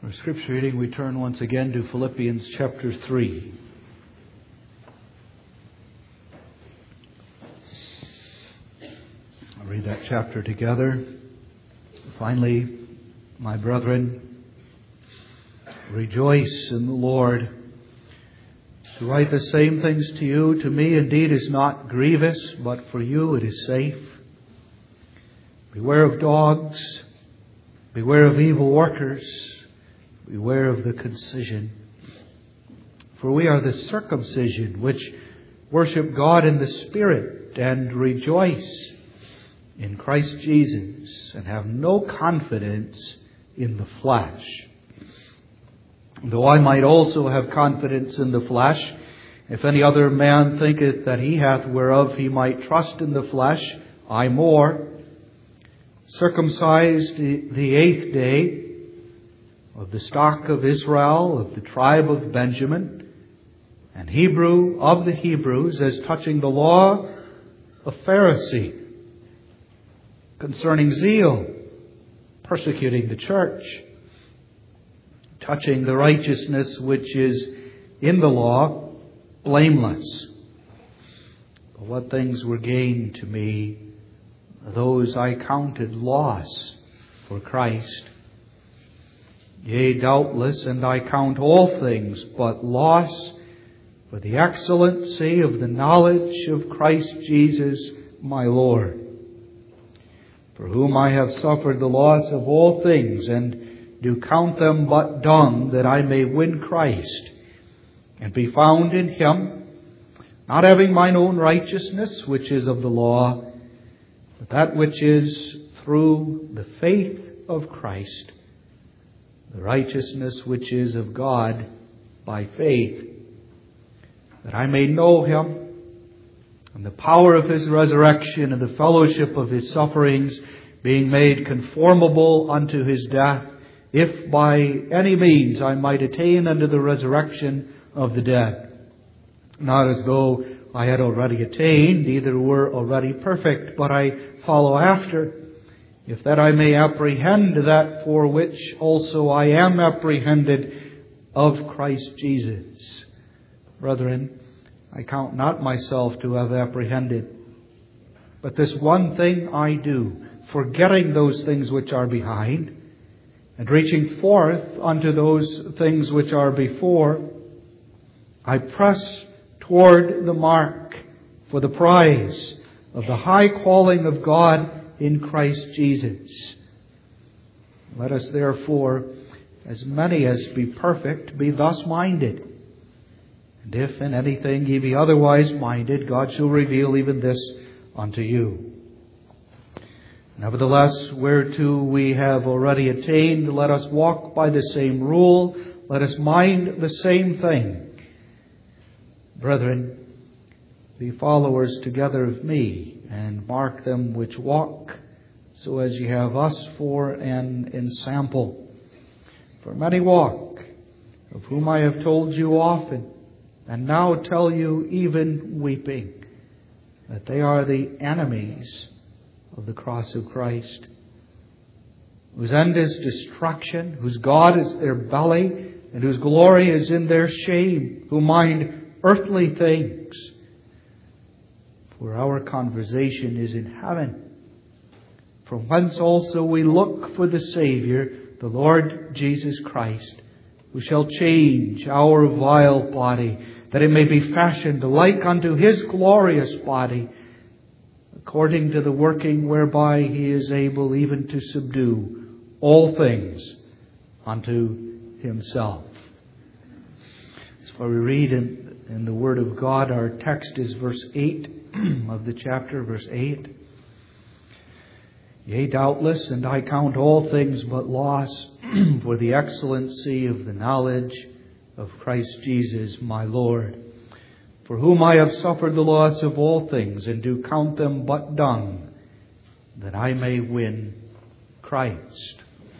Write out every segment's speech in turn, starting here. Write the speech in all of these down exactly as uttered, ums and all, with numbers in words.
For scripture reading, we turn once again to Philippians chapter three. I'll read that chapter together. Finally, my brethren, rejoice in the Lord. To write the same things to you, to me indeed is not grievous, but for you it is safe. Beware of dogs, beware of evil workers, beware of the concision. For we are the circumcision which worship God in the Spirit and rejoice in Christ Jesus and have no confidence in the flesh. Though I might also have confidence in the flesh, if any other man thinketh that he hath whereof he might trust in the flesh, I more, circumcised the eighth day, of the stock of Israel, of the tribe of Benjamin, and Hebrew of the Hebrews, as touching the law, a Pharisee, concerning zeal, persecuting the church, touching the righteousness which is in the law, blameless. But what things were gained to me, those I counted loss for Christ. Yea, doubtless, and I count all things but loss for the excellency of the knowledge of Christ Jesus my Lord, for whom I have suffered the loss of all things, and do count them but dung, that I may win Christ, and be found in Him, not having mine own righteousness, which is of the law, but that which is through the faith of Christ, the righteousness which is of God by faith, that I may know Him, and the power of His resurrection, and the fellowship of His sufferings, being made conformable unto His death, if by any means I might attain unto the resurrection of the dead. Not as though I had already attained, neither were already perfect, but I follow after, if that I may apprehend that for which also I am apprehended of Christ Jesus. Brethren, I count not myself to have apprehended, but this one thing I do, forgetting those things which are behind, and reaching forth unto those things which are before, I press toward the mark for the prize of the high calling of God in Christ Jesus. Let us therefore, as many as be perfect, be thus minded. And if in anything ye be otherwise minded, God shall reveal even this unto you. Nevertheless, whereto we have already attained, let us walk by the same rule, let us mind the same thing. Brethren, be followers together of me, and mark them which walk, so as ye have us for an ensample. For many walk, of whom I have told you often, and now tell you even weeping, that they are the enemies of the cross of Christ, whose end is destruction, whose God is their belly, and whose glory is in their shame, who mind earthly things. For our conversation is in heaven, from whence also we look for the Savior, the Lord Jesus Christ, who shall change our vile body, that it may be fashioned like unto His glorious body, according to the working whereby He is able even to subdue all things unto Himself. So we read in, in the Word of God, our text is verse eight of the chapter, verse eight. Yea, doubtless, and I count all things but loss for the excellency of the knowledge of Christ Jesus my Lord, for whom I have suffered the loss of all things, and do count them but dung, that I may win Christ.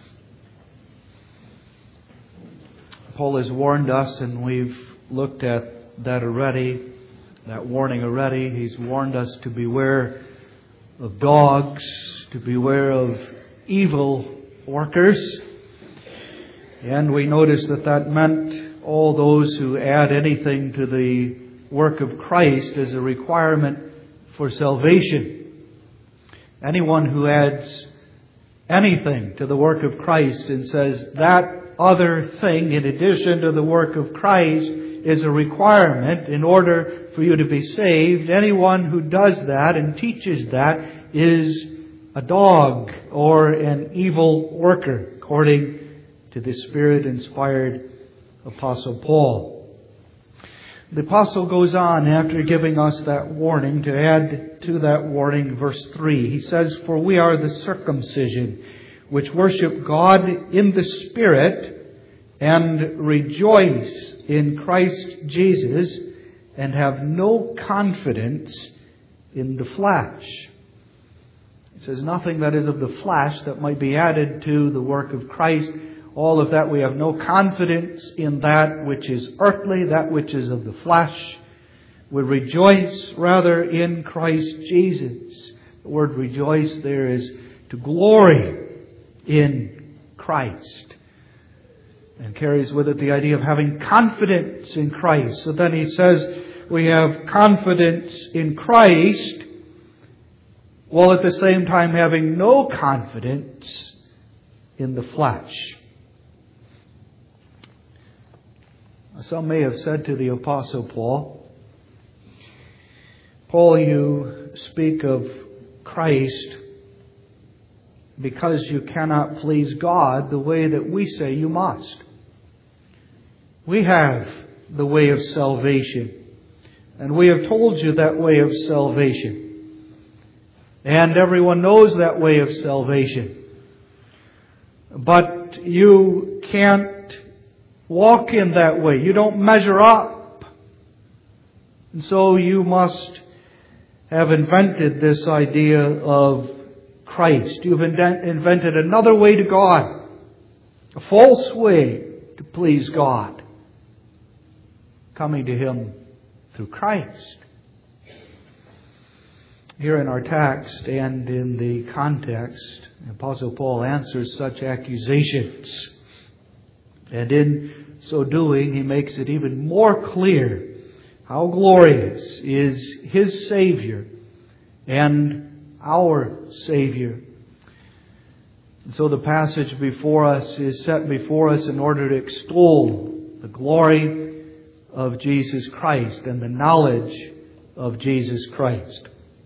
Paul has warned us, and we've looked at that already, that warning already. He's warned us to beware of dogs, to beware of evil workers. And we notice that that meant all those who add anything to the work of Christ as a requirement for salvation. Anyone who adds anything to the work of Christ and says that other thing in addition to the work of Christ is a requirement in order for you to be saved, anyone who does that and teaches that is a dog or an evil worker, according to the Spirit-inspired Apostle Paul. The Apostle goes on after giving us that warning to add to that warning verse three. He says, "For we are the circumcision, which worship God in the Spirit and rejoice in Christ Jesus and have no confidence in the flesh." It says nothing that is of the flesh that might be added to the work of Christ. All of that, we have no confidence in that which is earthly, that which is of the flesh. We rejoice rather in Christ Jesus. The word rejoice there is to glory in Christ. And carries with it the idea of having confidence in Christ. So then he says we have confidence in Christ, while at the same time having no confidence in the flesh. Some may have said to the Apostle Paul, "Paul, you speak of Christ because you cannot please God the way that we say you must. We have the way of salvation, and we have told you that way of salvation. And everyone knows that way of salvation. But you can't walk in that way. You don't measure up. And so you must have invented this idea of Christ. You've invented another way to God. A false way to please God. Coming to Him through Christ." Here in our text and in the context, the Apostle Paul answers such accusations. And in so doing, he makes it even more clear how glorious is his Savior and our Savior. And so the passage before us is set before us in order to extol the glory of Jesus Christ and the knowledge of Jesus Christ.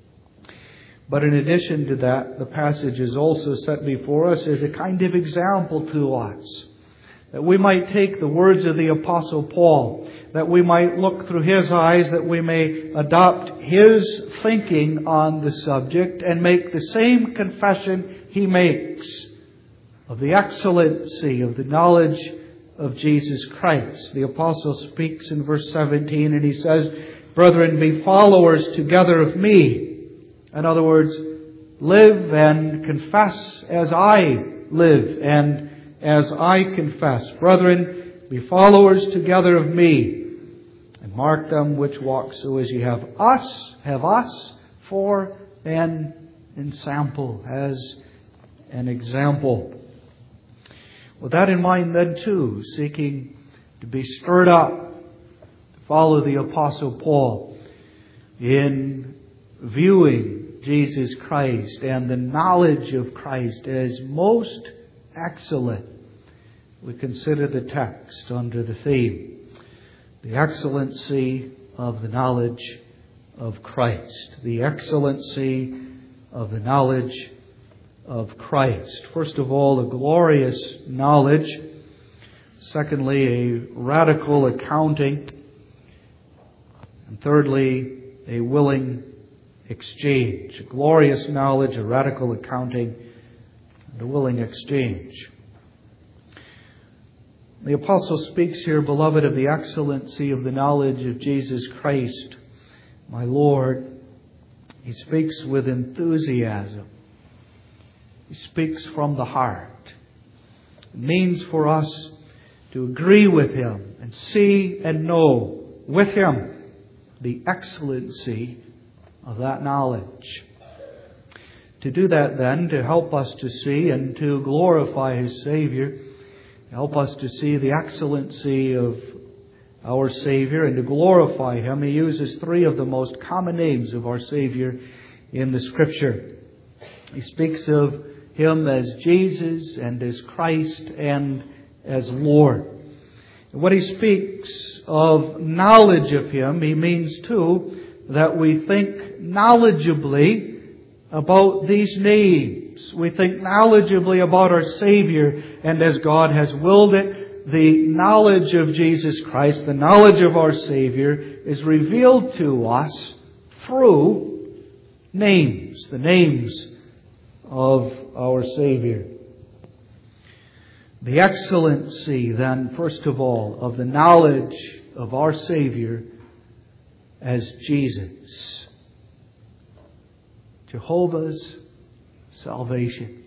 But in addition to that, the passage is also set before us as a kind of example to us. That we might take the words of the Apostle Paul, that we might look through his eyes, that we may adopt his thinking on the subject and make the same confession he makes of the excellency of the knowledge of Jesus Christ. The Apostle speaks in verse seventeen and he says, "Brethren, be followers together of me." In other words, live and confess as I live and as I confess. "Brethren, be followers together of me, and mark them which walk so as ye have us, have us for an ensample," as an example. With that in mind then too, seeking to be stirred up, to follow the Apostle Paul in viewing Jesus Christ and the knowledge of Christ as most excellent, we consider the text under the theme, the excellency of the knowledge of Christ. The excellency of the knowledge of Christ. First of all, a glorious knowledge. Secondly, a radical accounting. And thirdly, a willing exchange. A glorious knowledge, a radical accounting, and a willing exchange. The Apostle speaks here, beloved, of the excellency of the knowledge of Jesus Christ, my Lord. He speaks with enthusiasm. He speaks from the heart. It means for us to agree with Him and see and know with Him the excellency of that knowledge. To do that then, to help us to see and to glorify His Savior, Help us to see the excellency of our Savior and to glorify Him. He uses three of the most common names of our Savior in the Scripture. He speaks of Him as Jesus and as Christ and as Lord. When He speaks of knowledge of Him, He means too that we think knowledgeably about these names. We think knowledgeably about our Savior, and as God has willed it, the knowledge of Jesus Christ, the knowledge of our Savior, is revealed to us through names, the names of our Savior. The excellency, then, first of all, of the knowledge of our Savior as Jesus. Jehovah's salvation.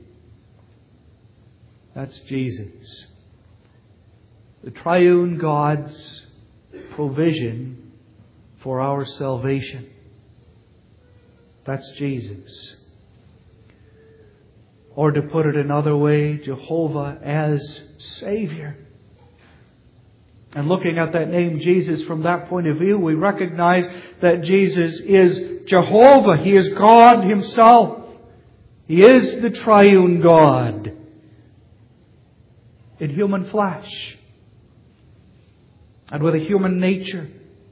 That's Jesus. The triune God's provision for our salvation. That's Jesus. Or to put it another way, Jehovah as Savior. And looking at that name Jesus from that point of view, we recognize that Jesus is Jehovah. He is God Himself. He is the triune God in human flesh and with a human nature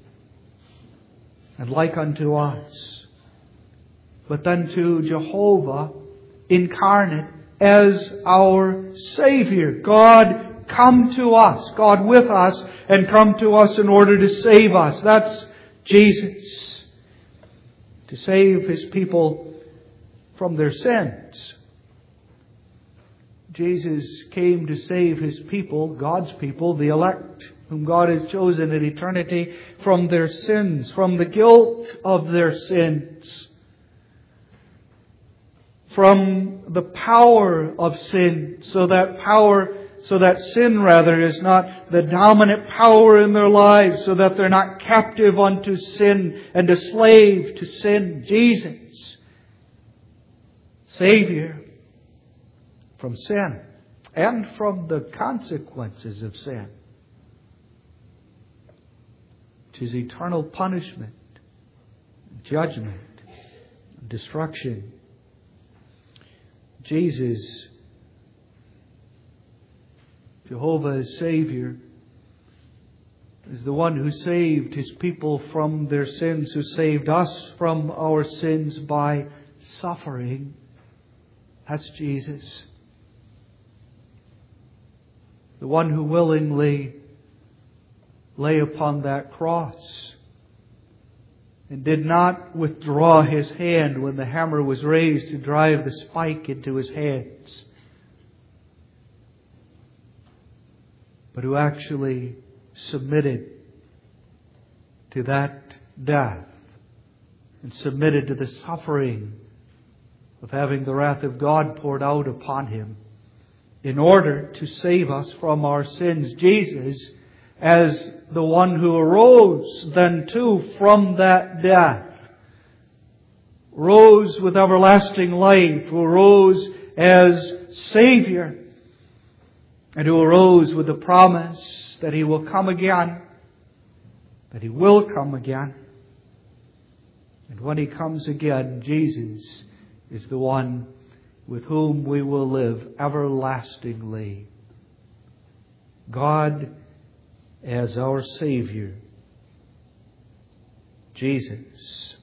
and like unto us. But then to Jehovah incarnate as our Savior. God come to us. God with us and come to us in order to save us. That's Jesus. To save His people from their sins. Jesus came to save His people, God's people, the elect, whom God has chosen in eternity, from their sins, from the guilt of their sins, from the power of sin, so that power, so that sin rather is not the dominant power in their lives, so that they're not captive unto sin and a slave to sin. Jesus, Savior from sin and from the consequences of sin, which is eternal punishment, judgment, destruction. Jesus, Jehovah as Savior, is the one who saved His people from their sins, who saved us from our sins by suffering. That's Jesus. The one who willingly lay upon that cross and did not withdraw His hand when the hammer was raised to drive the spike into His hands, but who actually submitted to that death and submitted to the suffering of having the wrath of God poured out upon Him in order to save us from our sins. Jesus, as the one who arose then too from that death, rose with everlasting life, who arose as Savior, and who arose with the promise that He will come again, that He will come again. And when He comes again, Jesus is the one with whom we will live everlastingly. God as our Savior, Jesus.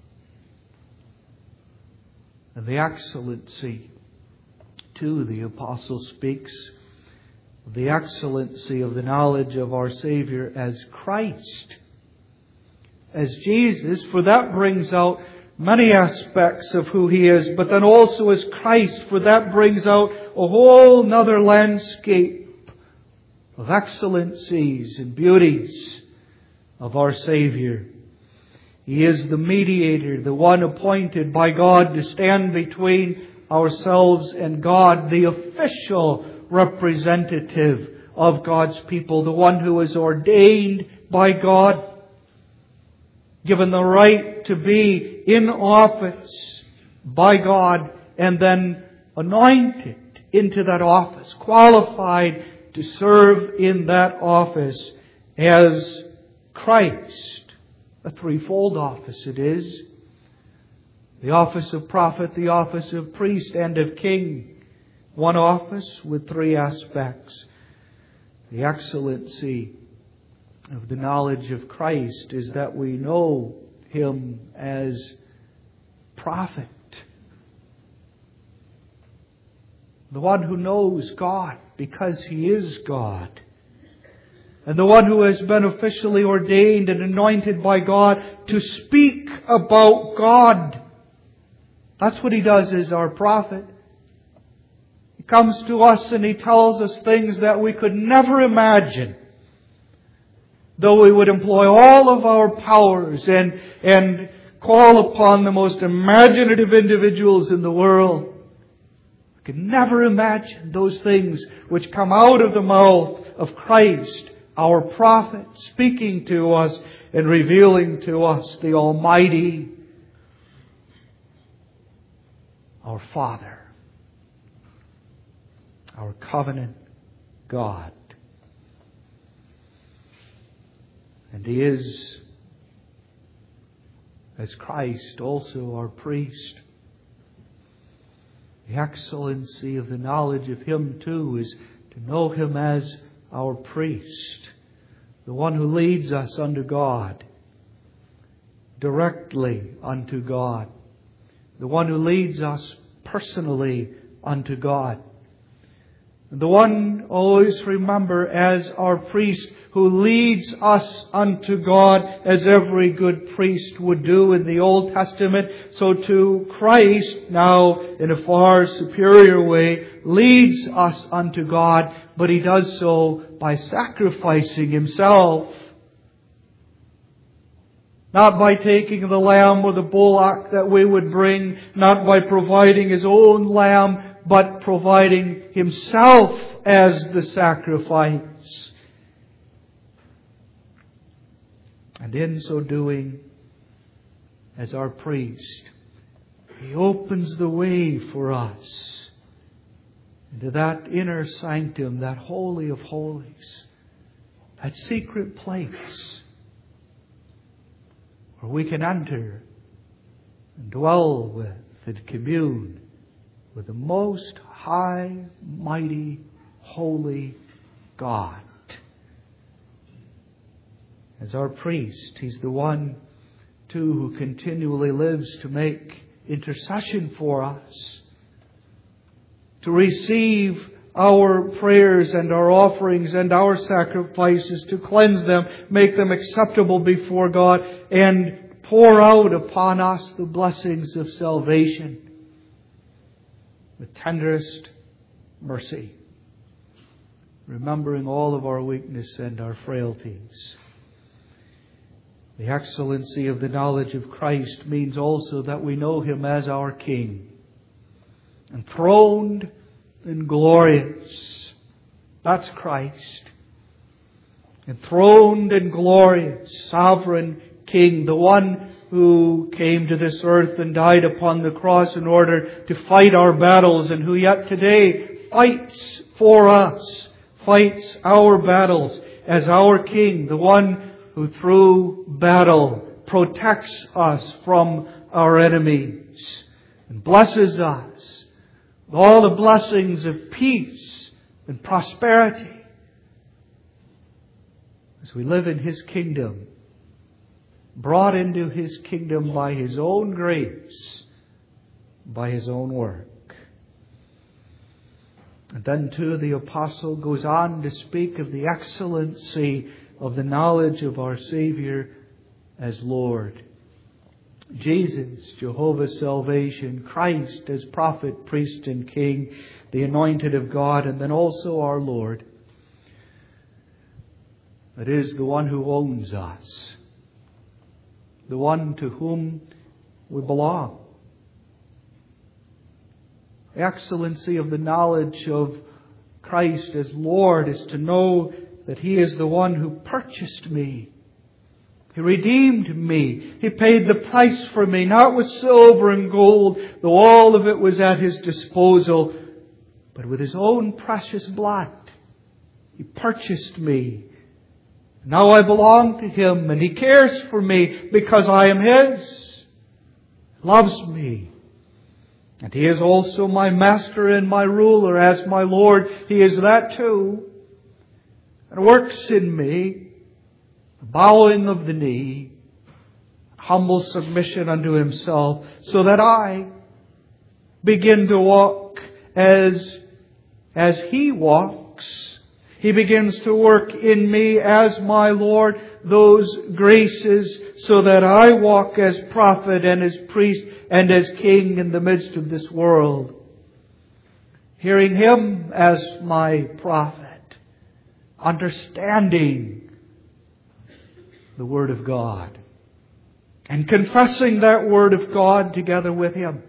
And the excellency, too, the Apostle speaks of the excellency of the knowledge of our Savior as Christ, as Jesus, for that brings out many aspects of who He is, but then also as Christ, for that brings out a whole nother landscape of excellencies and beauties of our Savior. He is the mediator, the one appointed by God to stand between ourselves and God, the official representative of God's people, the one who is ordained by God, given the right to be in office by God, and then anointed into that office, qualified to serve in that office as Christ. A threefold office it is. The office of prophet, the office of priest, and of king. One office with three aspects. The excellency of the knowledge of Christ is that we know Him as prophet. The one who knows God because He is God. And the one who has been officially ordained and anointed by God to speak about God. That's what He does as our prophet. He comes to us and He tells us things that we could never imagine. Though we would employ all of our powers and, and call upon the most imaginative individuals in the world. We can never imagine those things which come out of the mouth of Christ, our prophet, speaking to us and revealing to us the Almighty, our Father, our covenant God. And He is, as Christ, also our priest. The excellency of the knowledge of Him too is to know Him as our priest, the one who leads us unto God, directly unto God, the one who leads us personally unto God, the one, always remember, as our priest who leads us unto God as every good priest would do in the Old Testament. So too Christ, now in a far superior way, leads us unto God, but He does so by sacrificing Himself. Not by taking the lamb or the bullock that we would bring, not by providing His own lamb, but providing Himself as the sacrifice. And in so doing, as our priest, He opens the way for us into that inner sanctum, that holy of holies, that secret place where we can enter and dwell with and commune with the most high, mighty, holy God. As our priest, He's the one, too, who continually lives to make intercession for us, to receive our prayers and our offerings and our sacrifices, to cleanse them, make them acceptable before God, and pour out upon us the blessings of salvation with tenderest mercy, remembering all of our weakness and our frailties. The excellency of the knowledge of Christ means also that we know Him as our King, enthroned and glorious. That's Christ. Enthroned and glorious, sovereign King, the one who came to this earth and died upon the cross in order to fight our battles, and who yet today fights for us, fights our battles as our King, the one who through battle protects us from our enemies and blesses us with all the blessings of peace and prosperity as we live in His kingdom, brought into His kingdom by His own grace, by His own work. And then too the Apostle goes on to speak of the excellency of the knowledge of our Savior as Lord. Jesus, Jehovah's salvation, Christ as prophet, priest and king, the anointed of God, and then also our Lord. It is the one who owns us, the one to whom we belong. The excellency of the knowledge of Christ as Lord is to know that He is the one who purchased me. He redeemed me. He paid the price for me, not with silver and gold, though all of it was at His disposal, but with His own precious blood. He purchased me. Now I belong to Him, and He cares for me because I am His. He loves me. And He is also my Master and my ruler as my Lord. He is that too. And works in me the bowing of the knee, humble submission unto Himself, so that I begin to walk as, as He walks. He begins to work in me as my Lord those graces, so that I walk as prophet and as priest and as king in the midst of this world. Hearing Him as my prophet, understanding the Word of God, and confessing that Word of God together with Him.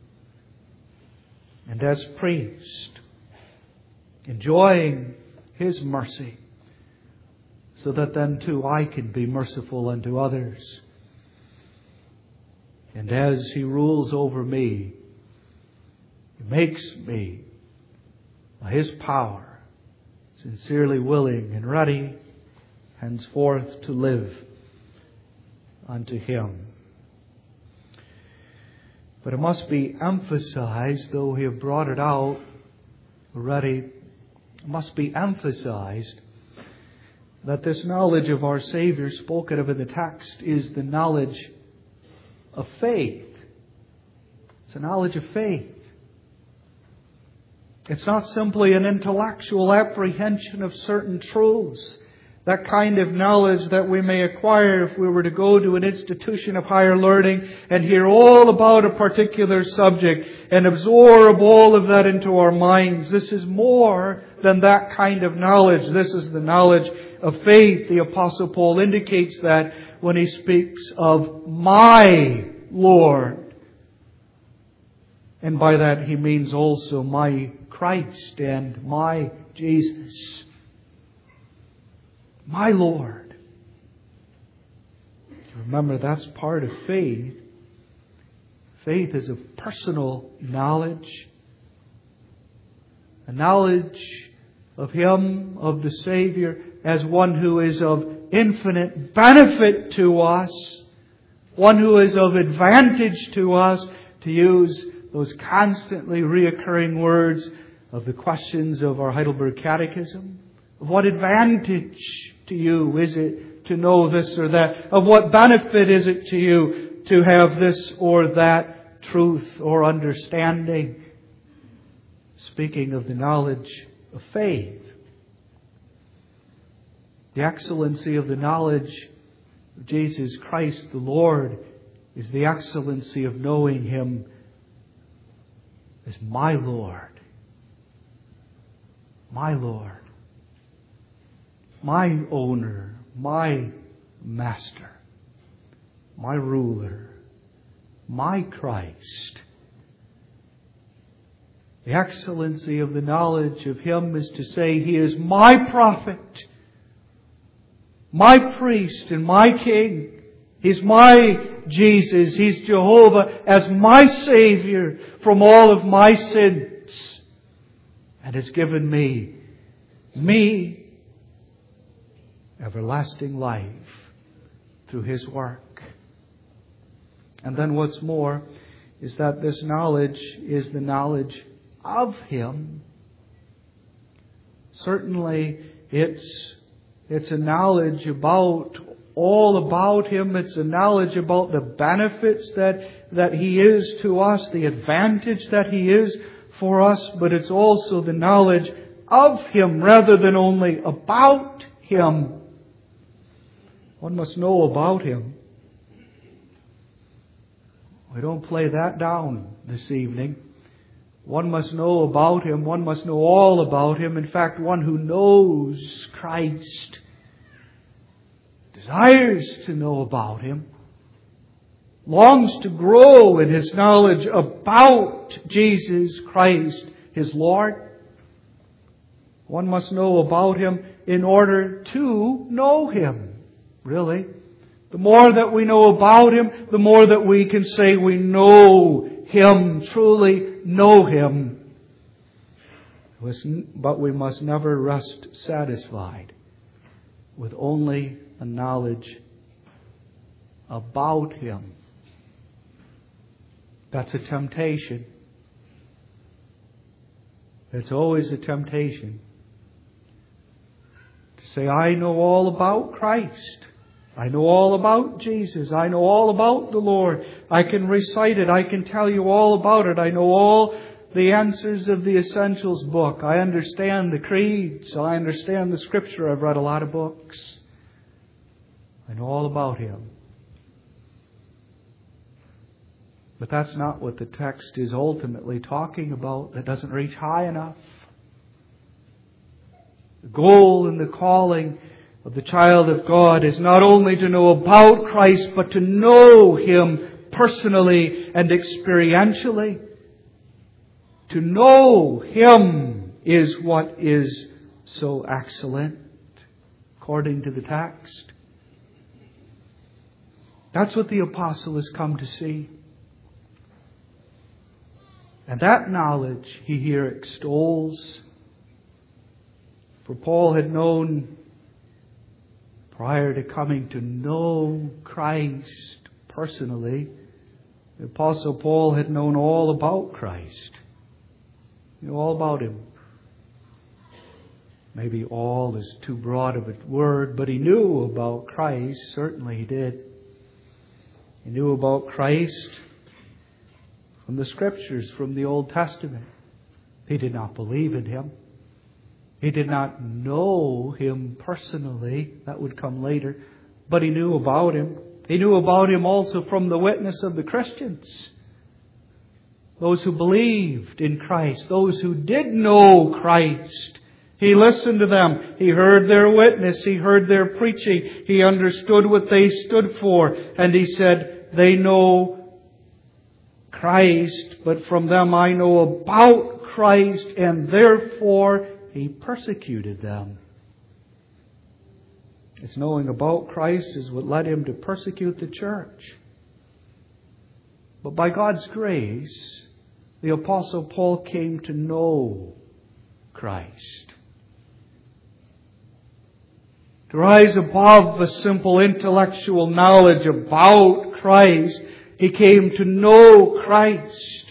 And as priest, enjoying His mercy, so that then too I can be merciful unto others. And as He rules over me, He makes me, by His power, sincerely willing and ready henceforth to live unto Him. But it must be emphasized, though we have brought it out already, it must be emphasized that this knowledge of our Savior spoken of in the text is the knowledge of faith. It's a knowledge of faith. It's not simply an intellectual apprehension of certain truths. That kind of knowledge that we may acquire if we were to go to an institution of higher learning and hear all about a particular subject and absorb all of that into our minds. This is more than that kind of knowledge. This is the knowledge of faith. The Apostle Paul indicates that when he speaks of my Lord. And by that he means also my Christ and my Jesus. My Lord. Remember, that's part of faith. Faith is a personal knowledge. A knowledge of Him, of the Savior, as one who is of infinite benefit to us. One who is of advantage to us, to use those constantly reoccurring words of the questions of our Heidelberg Catechism. Of what advantage to you is it to know this or that? Of what benefit is it to you to have this or that truth or understanding? Speaking of the knowledge of faith. The excellency of the knowledge of Jesus Christ the Lord is the excellency of knowing Him as my Lord. My Lord. My owner, my master, my ruler, my Christ. The excellency of the knowledge of Him is to say He is my prophet, my priest and my king. He's my Jesus. He's Jehovah as my Savior from all of my sins. And has given me, me, everlasting life through His work. And then what's more is that this knowledge is the knowledge of Him. Certainly it's, it's a knowledge about all about Him. It's a knowledge about the benefits that, that He is to us, the advantage that He is for us, but it's also the knowledge of Him rather than only about Him. One must know about Him. We don't play that down this evening. One must know about Him. One must know all about Him. In fact, one who knows Christ desires to know about Him, longs to grow in his knowledge about Jesus Christ, his Lord. One must know about Him in order to know Him. Really. The more that we know about Him, the more that we can say we know Him, truly know Him. But we must never rest satisfied with only a knowledge about Him. That's a temptation. It's always a temptation to say, I know all about Christ. I know all about Jesus. I know all about the Lord. I can recite it. I can tell you all about it. I know all the answers of the Essentials book. I understand the creeds. I understand the Scripture. I've read a lot of books. I know all about Him. But that's not what the text is ultimately talking about. That doesn't reach high enough. The goal and the calling of the child of God is not only to know about Christ, but to know Him personally and experientially. To know Him is what is so excellent, according to the text. That's what the apostle has come to see. And that knowledge he here extols. For Paul had known, prior to coming to know Christ personally, the apostle Paul had known all about Christ. He knew all about Him. Maybe all is too broad of a word, but he knew about Christ. Certainly he did. He knew about Christ from the Scriptures, from the Old Testament. He did not believe in Him. He did not know Him personally. That would come later. But he knew about Him. He knew about Him also from the witness of the Christians. Those who believed in Christ. Those who did know Christ. He listened to them. He heard their witness. He heard their preaching. He understood what they stood for. And he said, they know Christ, but from them I know about Christ, and therefore he persecuted them. It's knowing about Christ is what led him to persecute the church. But by God's grace, the Apostle Paul came to know Christ. To rise above a simple intellectual knowledge about Christ, he came to know Christ.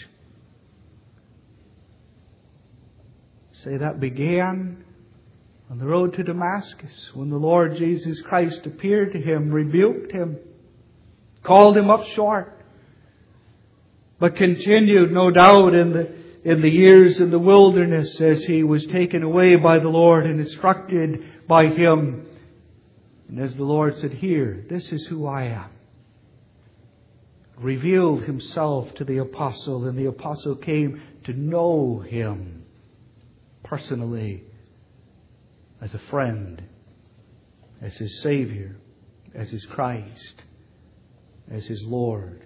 Say that began on the road to Damascus, when the Lord Jesus Christ appeared to him, rebuked him, called him up short, but continued, no doubt, in the in the years in the wilderness as he was taken away by the Lord and instructed by Him. And as the Lord said, here, this is who I am. Revealed Himself to the apostle, and the apostle came to know Him personally, as a friend, as His Savior, as His Christ, as His Lord.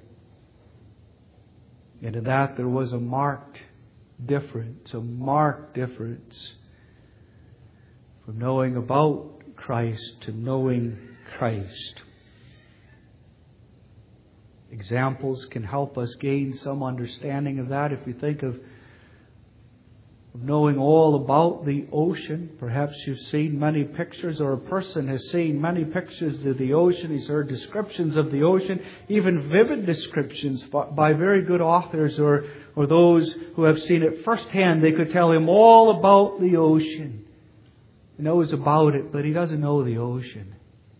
And in that there was a marked difference, a marked difference from knowing about Christ to knowing Christ. Examples can help us gain some understanding of that. If you think of of knowing all about the ocean. Perhaps you've seen many pictures, or a person has seen many pictures of the ocean. He's heard descriptions of the ocean, even vivid descriptions by very good authors, or, or those who have seen it firsthand. They could tell him all about the ocean. He knows about it, but he doesn't know the ocean.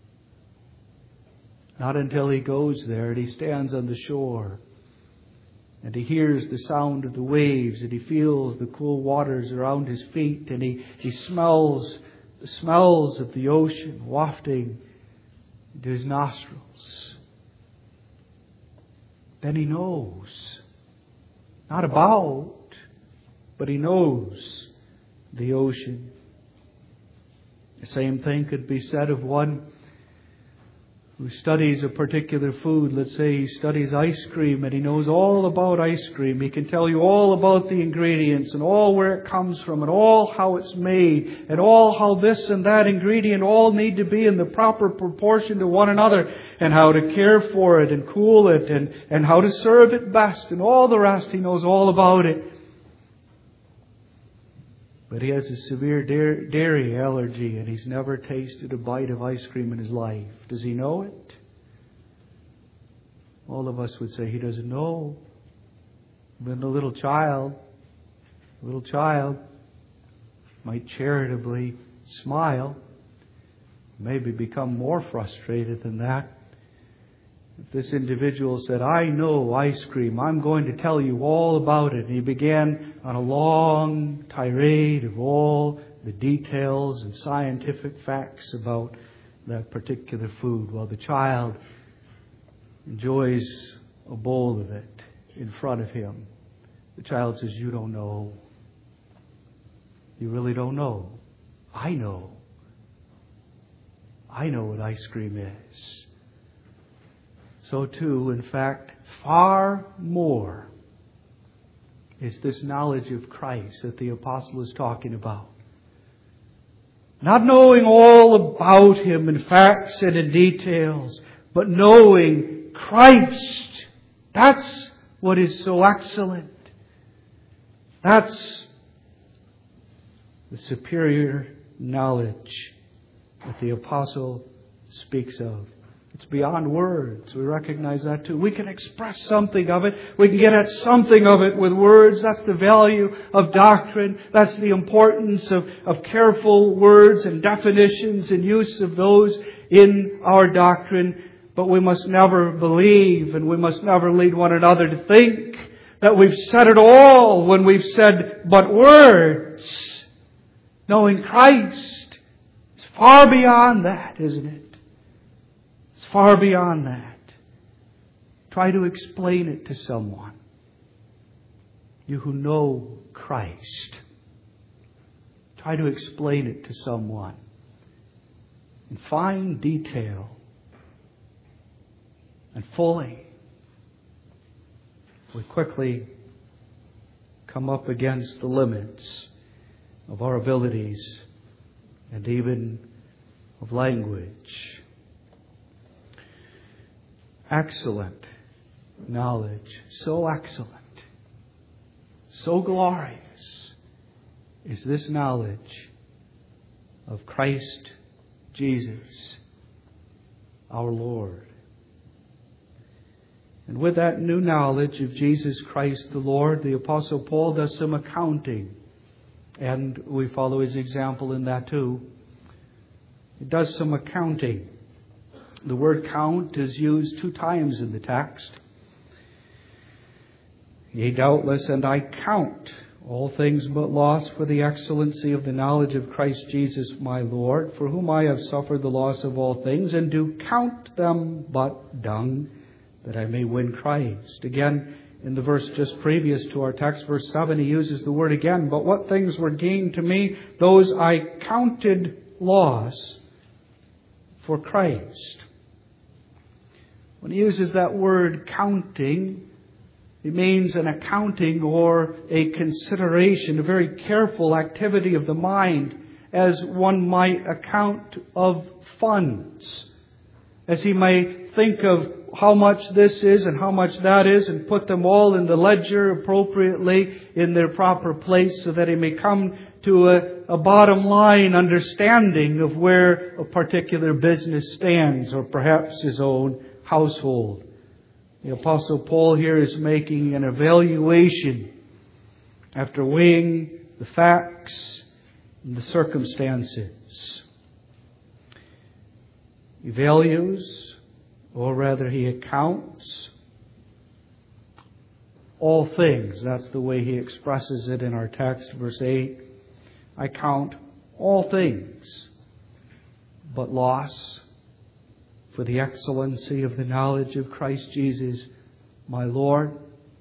Not until he goes there and he stands on the shore. And he hears the sound of the waves, and he feels the cool waters around his feet, and he, he smells the smells of the ocean wafting into his nostrils. Then he knows. Not about, but he knows the ocean. The same thing could be said of one who studies a particular food. Let's say he studies ice cream, and he knows all about ice cream. He can tell you all about the ingredients and all where it comes from and all how it's made and all how this and that ingredient all need to be in the proper proportion to one another, and how to care for it and cool it and, and how to serve it best and all the rest. He knows all about it. but he has a severe dairy allergy and he's never tasted a bite of ice cream in his life. Does he know it? All of us would say he doesn't know. But a little child, a little child might charitably smile, maybe become more frustrated than that. If this individual said, I know ice cream, I'm going to tell you all about it. And he began on a long tirade of all the details and scientific facts about that particular food, while the child enjoys a bowl of it in front of him. The child says, you don't know. You really don't know. I know. I know what ice cream is. So too, in fact, far more is this knowledge of Christ that the apostle is talking about. Not knowing all about Him in facts and in details, but knowing Christ. That's what is so excellent. That's the superior knowledge that the apostle speaks of. It's beyond words. We recognize that too. We can express something of it. We can get at something of it with words. That's the value of doctrine. That's the importance of, of careful words and definitions and use of those in our doctrine. But we must never believe, and we must never lead one another to think that we've said it all when we've said but words. Knowing Christ is far beyond that, isn't it? It's far beyond that. Try to explain it to someone. You who know Christ. Try to explain it to someone in fine detail and fully. We quickly come up against the limits of our abilities and even of language. Excellent knowledge, so excellent, so glorious is this knowledge of Christ Jesus, our Lord. And with that new knowledge of Jesus Christ the Lord, the Apostle Paul does some accounting. And we follow his example in that too. He does some accounting. The word count is used two times in the text. Yea, doubtless, and I count all things but loss for the excellency of the knowledge of Christ Jesus my Lord, for whom I have suffered the loss of all things, and do count them but dung, that I may win Christ. Again, in the verse just previous to our text, verse seven, he uses the word again, but what things were gained to me, those I counted loss for Christ. When he uses that word counting, it means an accounting or a consideration, a very careful activity of the mind, as one might account of funds. As he may think of how much this is and how much that is, and put them all in the ledger appropriately in their proper place, so that he may come to a, a bottom line understanding of where a particular business stands, or perhaps his own household. The Apostle Paul here is making an evaluation after weighing the facts and the circumstances. He values, or rather he accounts, all things. That's the way he expresses it in our text, verse eight. I count all things but loss for the excellency of the knowledge of Christ Jesus, my Lord.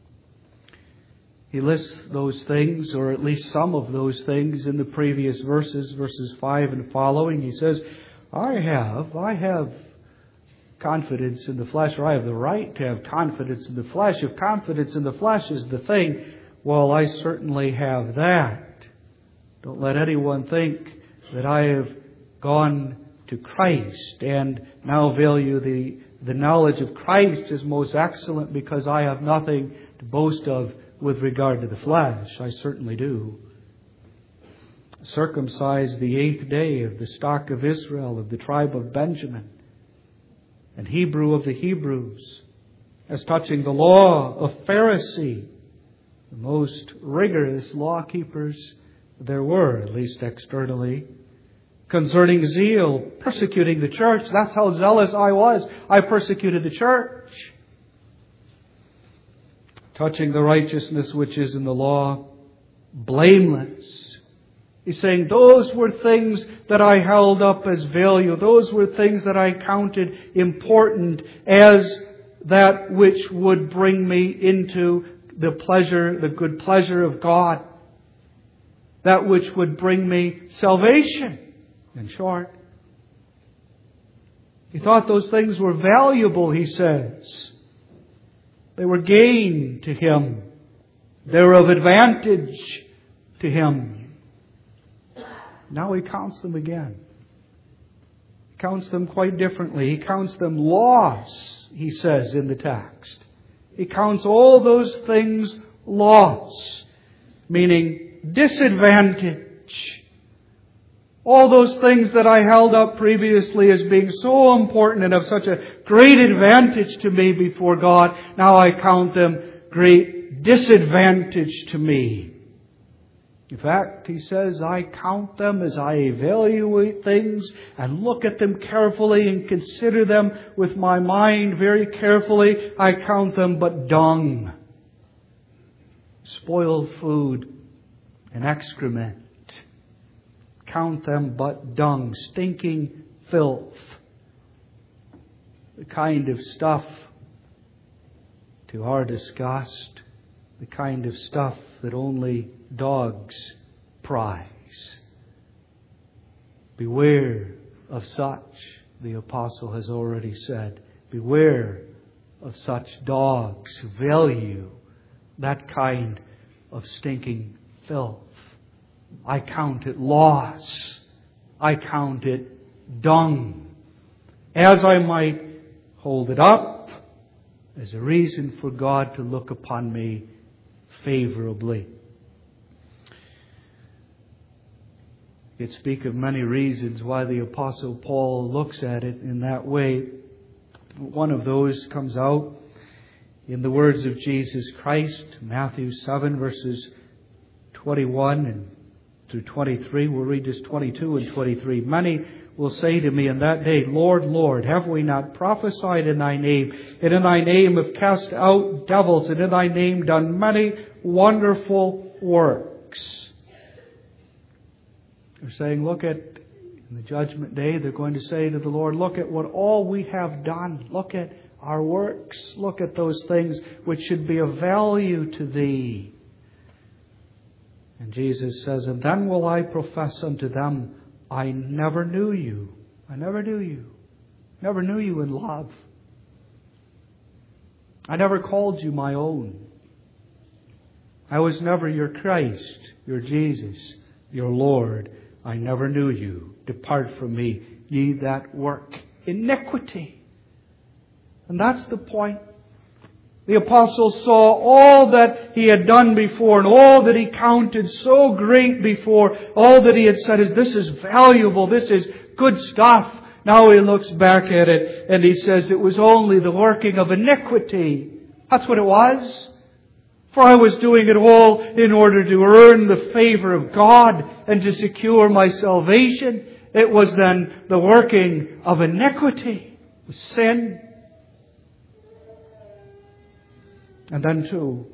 He lists those things, or at least some of those things, in the previous verses, verses five and following. He says, I have, I have confidence in the flesh, or I have the right to have confidence in the flesh. If confidence in the flesh is the thing, well, I certainly have that. Don't let anyone think that I have gone to Christ and now value the, the knowledge of Christ as most excellent because I have nothing to boast of with regard to the flesh. I certainly do. circumcised the eighth day, of the stock of Israel, of the tribe of Benjamin, and Hebrew of the Hebrews, as touching the law, of Pharisee, the most rigorous law keepers there were, at least externally. Concerning zeal, persecuting the church. That's how zealous I was. I persecuted the church. Touching the righteousness which is in the law, blameless. He's saying those were things that I held up as value. Those were things that I counted important as that which would bring me into the pleasure, the good pleasure of God. That which would bring me salvation, in short. He thought those things were valuable, he says. They were gain to him. They were of advantage to him. Now he counts them again. He counts them quite differently. He counts them loss, he says in the text. He counts all those things loss, meaning disadvantage. All those things that I held up previously as being so important and of such a great advantage to me before God, now I count them great disadvantage to me. In fact, he says, I count them as I evaluate things and look at them carefully and consider them with my mind very carefully. I count them but dung, spoiled food and excrement. Count them but dung, stinking filth. The kind of stuff, to our disgust, the kind of stuff that only dogs prize. Beware of such, the apostle has already said. Beware of such dogs who value that kind of stinking filth. I count it loss. I count it dung. As I might hold it up as a reason for God to look upon me favorably. You could speak of many reasons why the Apostle Paul looks at it in that way. One of those comes out in the words of Jesus Christ, Matthew seven, verses twenty-one and through twenty-three. We'll read just twenty-two and twenty-three. Many will say to me in that day, Lord, Lord, have we not prophesied in Thy name, and in Thy name have cast out devils, and in Thy name done many wonderful works? They're saying, look at, in the judgment day, they're going to say to the Lord, look at what all we have done. Look at our works. Look at those things which should be of value to Thee. And Jesus says, and then will I profess unto them, I never knew you. I never knew you. Never knew you in love. I never called you my own. I was never your Christ, your Jesus, your Lord. I never knew you. Depart from me, ye that work iniquity. And that's the point. The apostle saw all that he had done before and all that he counted so great before. All that he had said is, this is valuable, this is good stuff. Now he looks back at it and he says it was only the working of iniquity. That's what it was. For I was doing it all in order to earn the favor of God and to secure my salvation. It was then the working of iniquity, sin. And then too,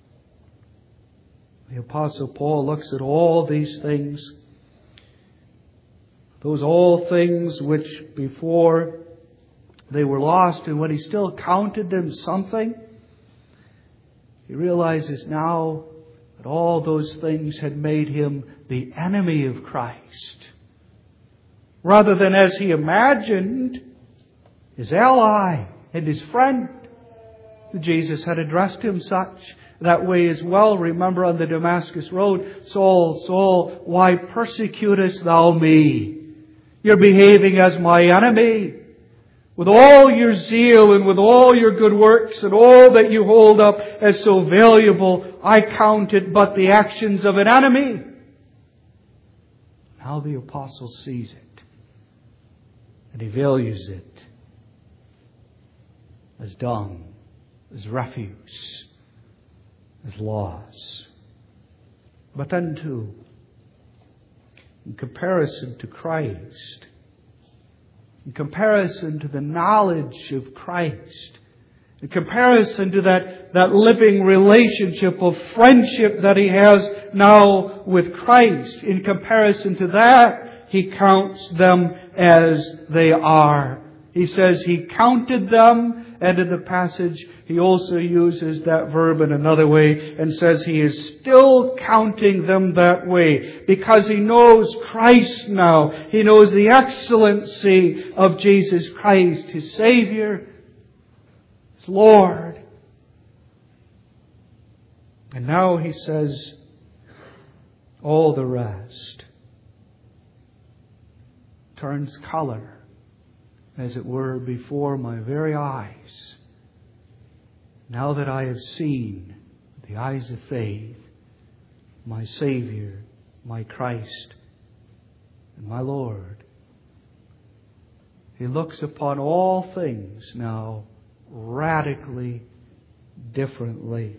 the Apostle Paul looks at all these things, those all things which before they were lost, and when he still counted them something, he realizes now that all those things had made him the enemy of Christ. Rather than, as he imagined, his ally and his friend. Jesus had addressed him such that way as well. Remember on the Damascus road, Saul, Saul, why persecutest thou me? You're behaving as my enemy. With all your zeal and with all your good works and all that you hold up as so valuable, I count it but the actions of an enemy. How the apostle sees it. And he values it as dung, as refuse, as loss. But then too, in comparison to Christ, in comparison to the knowledge of Christ, in comparison to that, that living relationship of friendship that he has now with Christ, in comparison to that, he counts them as they are. He says he counted them, and in the passage he also uses that verb in another way and says he is still counting them that way because he knows Christ now. He knows the excellency of Jesus Christ, his Savior, his Lord. And now he says, all the rest turns color, as it were, before my very eyes. Now that I have seen with the eyes of faith my Savior, my Christ, and my Lord. He looks upon all things now radically differently.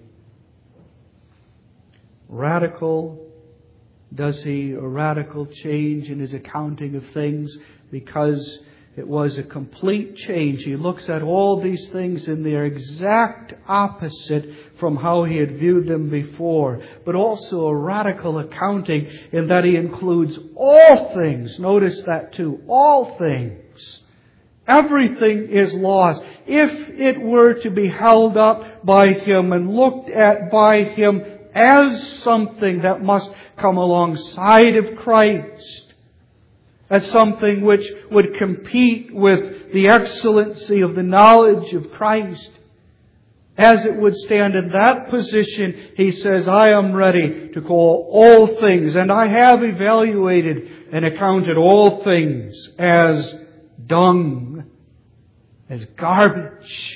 Radical, does he a radical change in his accounting of things because it was a complete change. He looks at all these things in their exact opposite from how he had viewed them before. But also a radical accounting in that he includes all things. Notice that too. All things. Everything is lost. If it were to be held up by him and looked at by him as something that must come alongside of Christ, as something which would compete with the excellency of the knowledge of Christ, as it would stand in that position, he says, I am ready to call all things, and I have evaluated and accounted all things as dung, as garbage.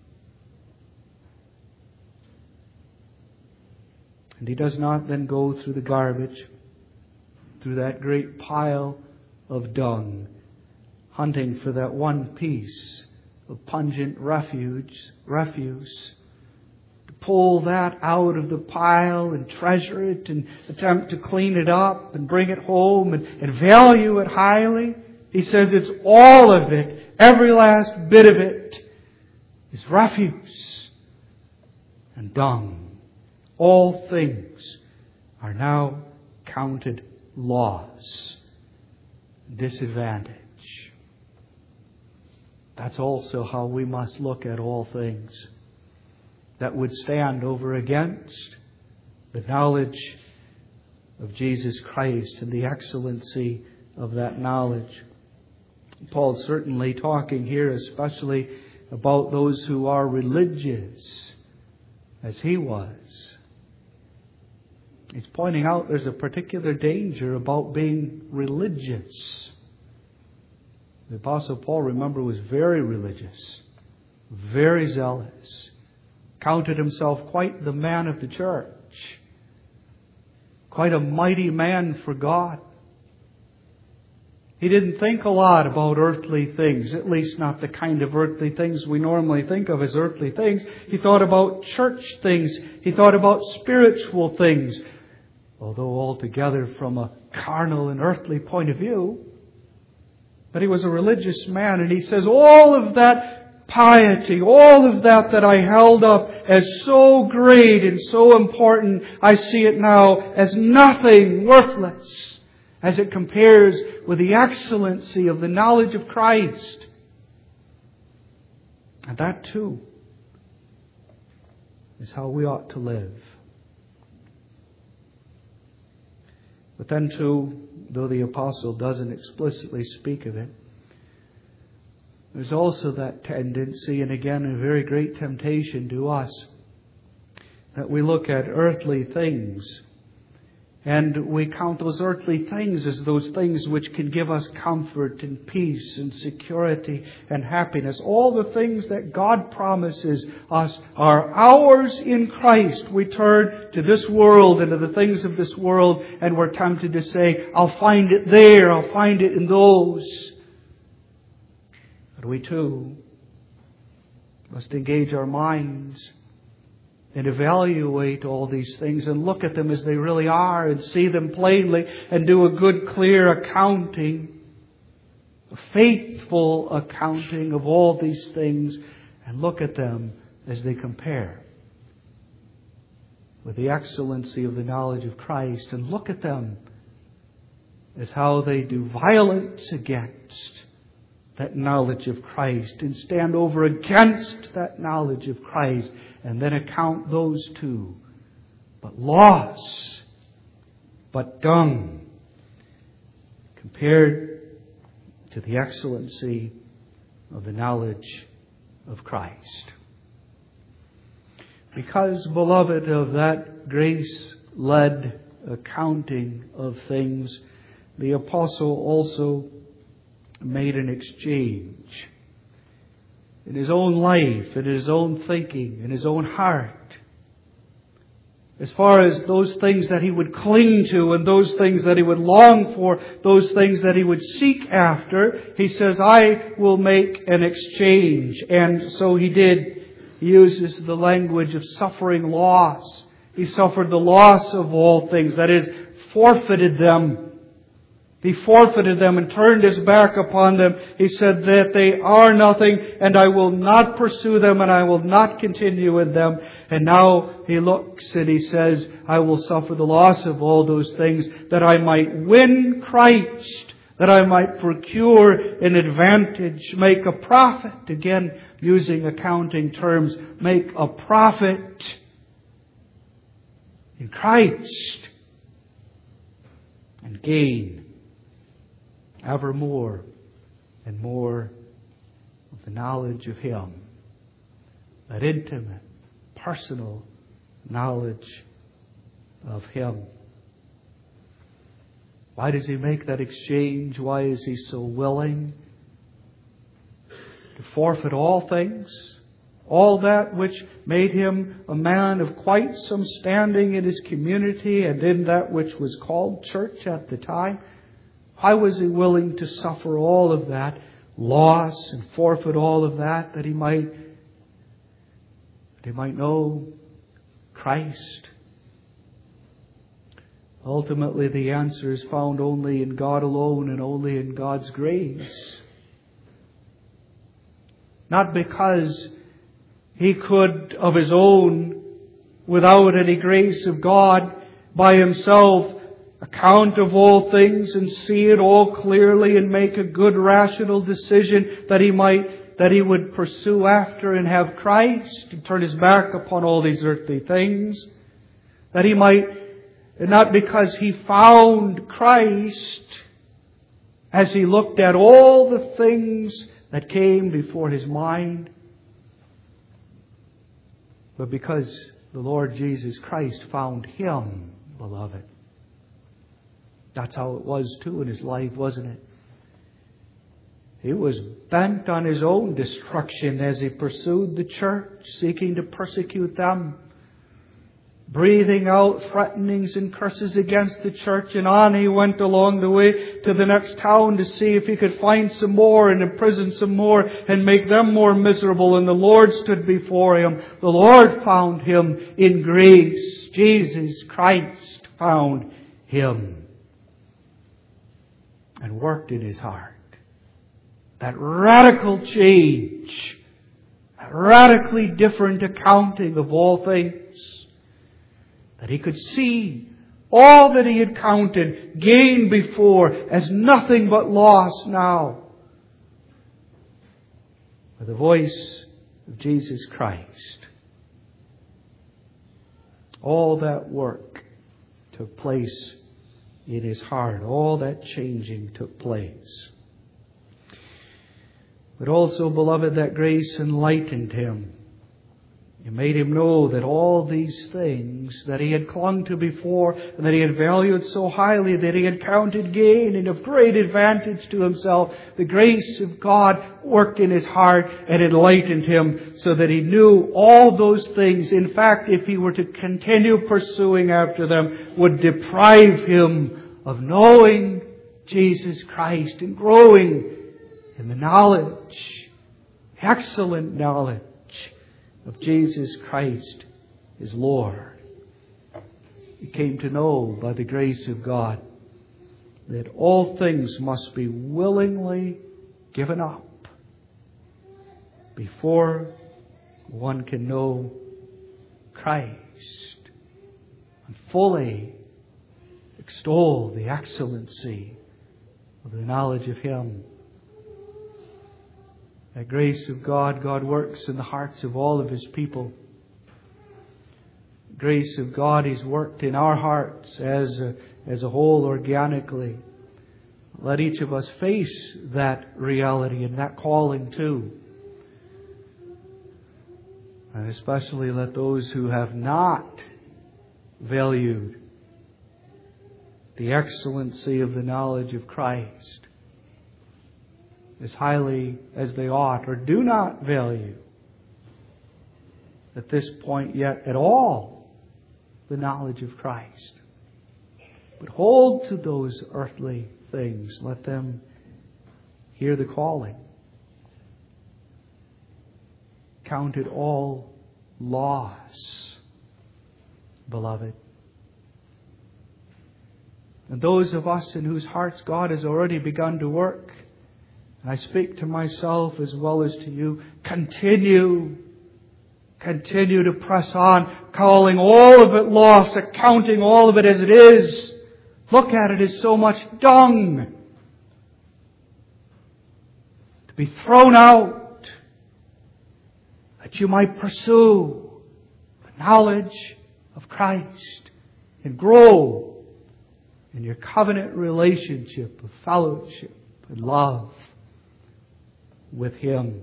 And he does not then go through the garbage, through that great pile of dung, hunting for that one piece of pungent refuge, refuse, to pull that out of the pile and treasure it and attempt to clean it up and bring it home and, and value it highly. He says it's all of it, every last bit of it is refuse and dung. All things are now counted loss. Disadvantage. That's also how we must look at all things that would stand over against the knowledge of Jesus Christ and the excellency of that knowledge. Paul's certainly talking here especially about those who are religious, as he was. He's pointing out there's a particular danger about being religious. The Apostle Paul, remember, was very religious, very zealous, counted himself quite the man of the church, quite a mighty man for God. He didn't think a lot about earthly things, at least not the kind of earthly things we normally think of as earthly things. He thought about church things. He thought about spiritual things. Although altogether from a carnal and earthly point of view. But he was a religious man, and he says, all of that piety, all of that that I held up as so great and so important, I see it now as nothing, worthless, as it compares with the excellency of the knowledge of Christ. And that too is how we ought to live. But then too, though the apostle doesn't explicitly speak of it, there's also that tendency, and again a very great temptation to us, that we look at earthly things And we count those earthly things as those things which can give us comfort and peace and security and happiness. All the things that God promises us are ours in Christ. We turn to this world and to the things of this world, and we're tempted to say, I'll find it there, I'll find it in those. But we too must engage our minds and evaluate all these things and look at them as they really are and see them plainly and do a good, clear accounting, a faithful accounting of all these things, and look at them as they compare with the excellency of the knowledge of Christ, and look at them as how they do violence against that knowledge of Christ and stand over against that knowledge of Christ, and then account those two but loss, but dung, compared to the excellency of the knowledge of Christ. Because, beloved, of that grace-led accounting of things, the apostle also made an exchange in his own life, in his own thinking, in his own heart. As far as those things that he would cling to and those things that he would long for, those things that he would seek after, he says, I will make an exchange. And so he did. He uses the language of suffering loss. He suffered the loss of all things, that is, forfeited them. He forfeited them and turned his back upon them. He said that they are nothing, and I will not pursue them, and I will not continue with them. And now he looks and he says, I will suffer the loss of all those things, that I might win Christ, that I might procure an advantage, make a profit. Again, using accounting terms, make a profit in Christ and gain ever more and more of the knowledge of Him. That intimate, personal knowledge of Him. Why does he make that exchange? Why is he so willing to forfeit all things? All that which made him a man of quite some standing in his community and in that which was called church at the time. Why was he willing to suffer all of that loss and forfeit all of that, that he might, that he might know Christ? Ultimately, the answer is found only in God alone and only in God's grace. Not because he could, of his own, without any grace of God, by himself, account of all things and see it all clearly and make a good rational decision that he might, that he would pursue after and have Christ and turn his back upon all these earthly things. That he might, and not because he found Christ as he looked at all the things that came before his mind, but because the Lord Jesus Christ found him, beloved. That's how it was too in his life, wasn't it? He was bent on his own destruction as he pursued the church, seeking to persecute them, breathing out threatenings and curses against the church. And on he went along the way to the next town to see if he could find some more and imprison some more and make them more miserable. And the Lord stood before him. The Lord found him in grace. Jesus Christ found him and worked in his heart. That radical change, that radically different accounting of all things, that he could see all that he had counted gain before as nothing but loss now. With the voice of Jesus Christ. All that work took place in his heart. All that changing took place. But also, beloved, that grace enlightened him You made him know that all these things that he had clung to before and that he had valued so highly, that he had counted gain and of great advantage to himself, the grace of God worked in his heart and enlightened him so that he knew all those things. In fact, if he were to continue pursuing after them, would deprive him of knowing Jesus Christ and growing in the knowledge, excellent knowledge of Jesus Christ, his Lord. He came to know by the grace of God that all things must be willingly given up before one can know Christ and fully extol the excellency of the knowledge of Him. The grace of God, God works in the hearts of all of His people. The grace of God is worked in our hearts as a, as a whole organically. Let each of us face that reality and that calling too. And especially let those who have not valued the excellency of the knowledge of Christ as highly as they ought, or do not value at this point yet at all the knowledge of Christ, but hold to those earthly things. Let them hear the calling. Count it all loss, beloved. And those of us in whose hearts God has already begun to work, and I speak to myself as well as to you, continue, continue to press on, calling all of it loss, accounting all of it as it is. Look at it as so much dung to be thrown out, that you might pursue the knowledge of Christ and grow in your covenant relationship of fellowship and love with Him.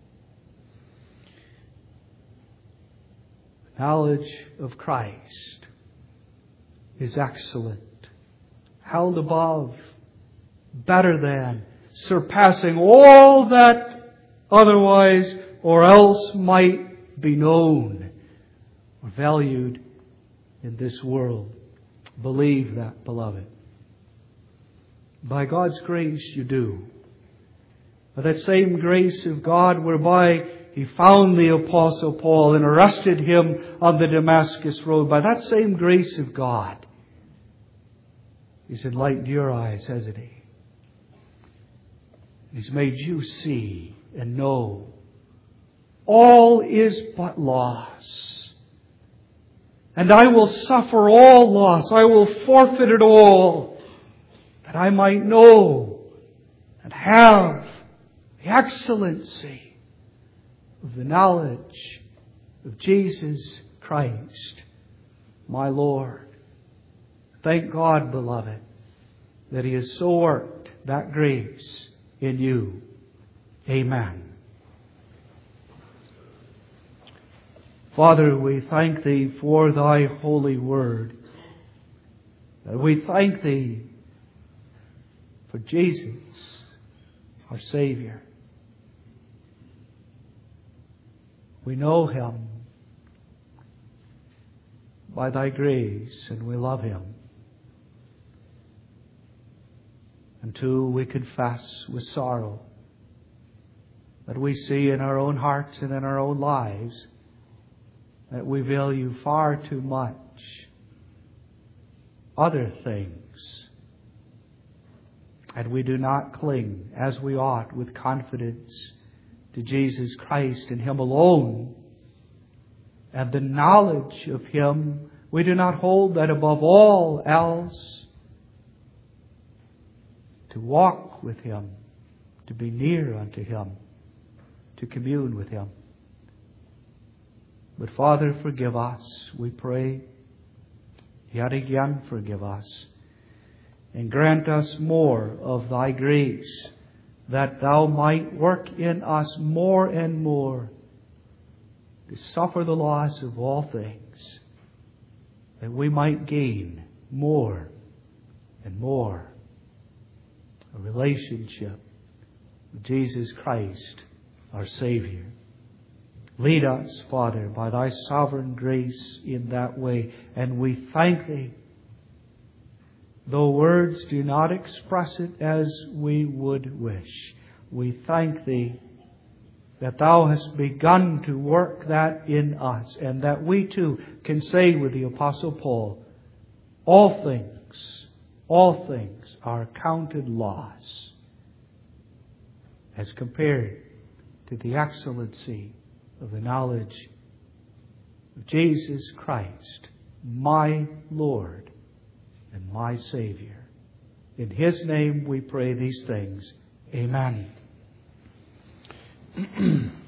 The knowledge of Christ is excellent, held above, better than, surpassing all that otherwise or else might be known or valued in this world. Believe that, beloved. By God's grace you do. By that same grace of God whereby He found the Apostle Paul and arrested him on the Damascus road, by that same grace of God, He's enlightened your eyes, hasn't He? He's made you see and know all is but loss. And I will suffer all loss. I will forfeit it all, that I might know and have the excellency of the knowledge of Jesus Christ, my Lord. Thank God, beloved, that He has so worked that grace in you. Amen. Father, we thank Thee for Thy holy word. We thank Thee for Jesus, our Savior. We know Him by Thy grace, and we love Him. And too, we confess with sorrow that we see in our own hearts and in our own lives that we value far too much other things, and we do not cling as we ought with confidence to Jesus Christ and Him alone, and the knowledge of Him. We do not hold that above all else, to walk with Him, to be near unto Him, to commune with Him. But Father, forgive us, we pray. Yet again, forgive us. And grant us more of Thy grace, that Thou might work in us more and more to suffer the loss of all things, that we might gain more and more a relationship with Jesus Christ, our Savior. Lead us, Father, by Thy sovereign grace in that way, and we thank Thee. Though words do not express it as we would wish, we thank Thee that Thou hast begun to work that in us, and that we too can say with the Apostle Paul, all things, all things are counted loss as compared to the excellency of the knowledge of Jesus Christ, my Lord and my Savior. In His name we pray these things. Amen.